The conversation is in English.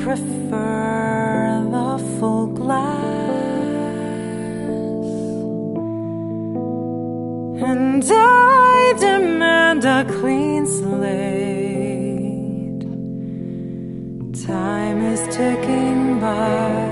prefer the full glass, and I demand a clean slate. Time is ticking by.